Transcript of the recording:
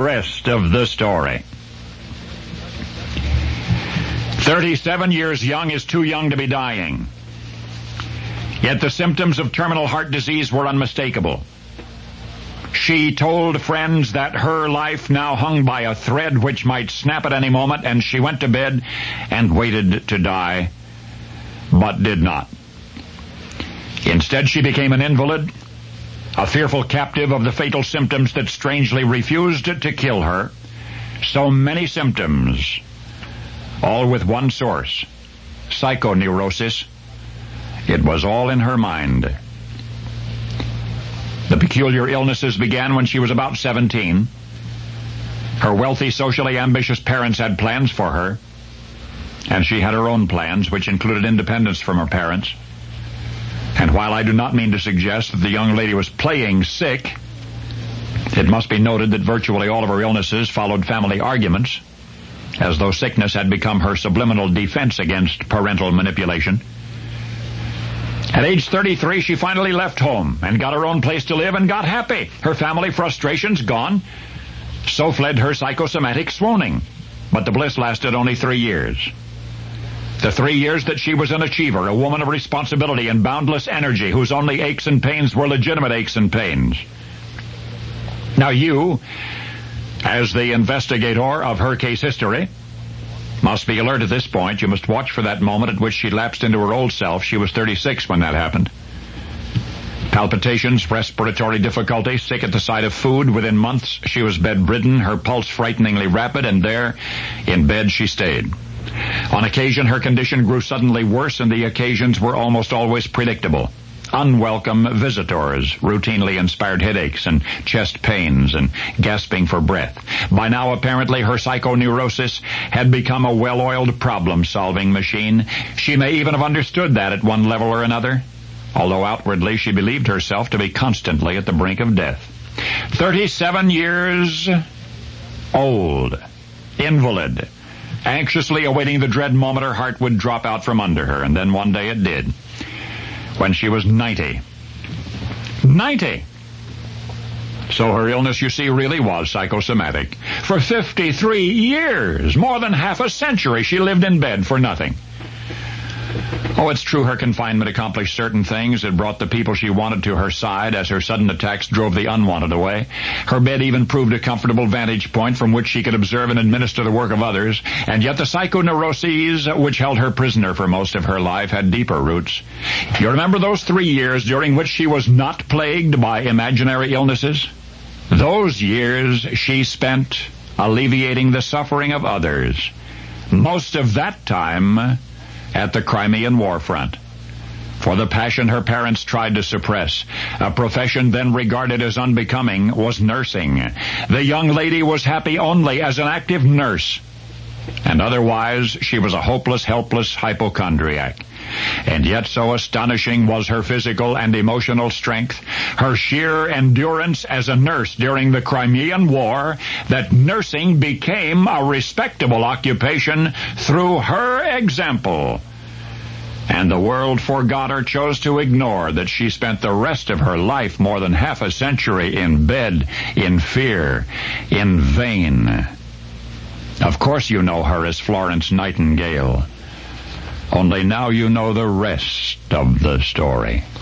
rest of the story. 37 years young is too young to be dying. Yet the symptoms of terminal heart disease were unmistakable. She told friends that her life now hung by a thread which might snap at any moment, and she went to bed and waited to die, but did not. Instead, she became an invalid, a fearful captive of the fatal symptoms that strangely refused to kill her. So many symptoms, all with one source, psychoneurosis. It was all in her mind. The peculiar illnesses began when she was about 17. Her wealthy, socially ambitious parents had plans for her, and she had her own plans, which included independence from her parents. And while I do not mean to suggest that the young lady was playing sick, it must be noted that virtually all of her illnesses followed family arguments, as though sickness had become her subliminal defense against parental manipulation. At age 33, she finally left home and got her own place to live and got happy. Her family frustrations gone. So fled her psychosomatic swooning. But the bliss lasted only 3 years. The 3 years that she was an achiever, a woman of responsibility and boundless energy, whose only aches and pains were legitimate aches and pains. Now you, as the investigator of her case history, must be alert at this point. You must watch for that moment at which she lapsed into her old self. She was 36 when that happened. Palpitations, respiratory difficulty, sick at the sight of food. Within months, she was bedridden, her pulse frighteningly rapid, and there, in bed, she stayed. On occasion, her condition grew suddenly worse, and the occasions were almost always predictable. Unwelcome visitors routinely inspired headaches and chest pains and gasping for breath. By now, apparently, her psychoneurosis had become a well-oiled problem-solving machine. She may even have understood that at one level or another, although outwardly she believed herself to be constantly at the brink of death. 37 years old, invalid, anxiously awaiting the dread moment her heart would drop out from under her, and then one day it did. When she was 90. 90! So her illness, you see, really was psychosomatic. For 53 years, more than half a century, she lived in bed for nothing. Oh, it's true her confinement accomplished certain things. It brought the people she wanted to her side as her sudden attacks drove the unwanted away. Her bed even proved a comfortable vantage point from which she could observe and administer the work of others. And yet the psychoneuroses which held her prisoner for most of her life had deeper roots. You remember those 3 years during which she was not plagued by imaginary illnesses? Those years she spent alleviating the suffering of others. Most of that time at the Crimean War front. For the passion her parents tried to suppress, a profession then regarded as unbecoming, was nursing. The young lady was happy only as an active nurse, and otherwise she was a hopeless, helpless hypochondriac. And yet so astonishing was her physical and emotional strength, her sheer endurance as a nurse during the Crimean War, that nursing became a respectable occupation through her example. And the world forgot or chose to ignore that she spent the rest of her life, more than half a century, in bed, in fear, in vain. Of course you know her as Florence Nightingale. Only now you know the rest of the story.